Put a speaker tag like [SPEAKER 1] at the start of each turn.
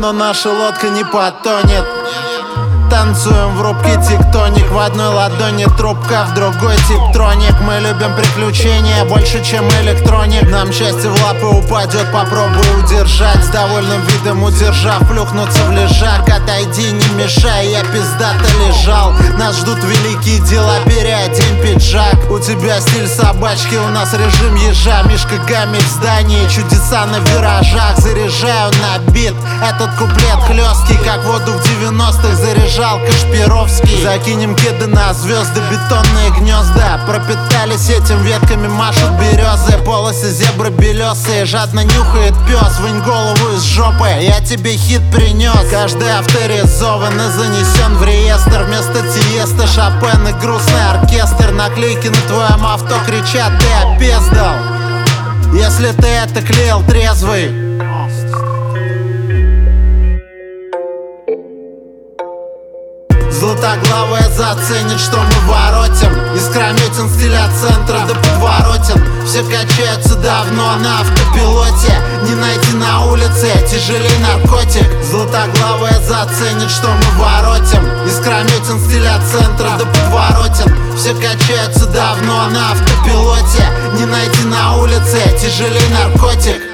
[SPEAKER 1] но наша лодка не потонет. Танцуем в рубке тектоник, в одной ладони трубка, в другой типтроник. Мы любим приключения больше, чем электроник. Нам счастье в лапы упадет, попробуй удержать. С довольным видом удержав, плюхнуться в лежак. Отойди, не мешай, я пиздато лежал. Нас ждут великие дела, переодень пиджак. У тебя стиль собачки, у нас режим ежа. Мишка Гамми в здании, чудеса на виражах. Заряжаю на бит, этот куплет хлесткий, как воду в 90-х заряжал Кашпировский. Закинем кеды на звезды, бетонные гнезда. Пропитались этим ветками, машут березы. Полосы зебры белесые, жадно нюхает пес. Вынь голову из жопы, я тебе хит принес. Каждый авторизован и занесен в реестр. Вместо Тиеста Шопен и грустный оркестр. Наклейки на твоем авто кричат: ты опездал. Если ты это клеил трезвый. Златоглавая заценит, что мы воротим. Искрометен стиль от центра до подворотен. Все качаются давно на автопилоте. Не найти на улице, тяжелей наркотик. Златоглавая заценит, что мы воротим. Искрометен стиль от центра до подворотен. Все качаются давно на автопилоте. Не найти на улице, тяжелей наркотик.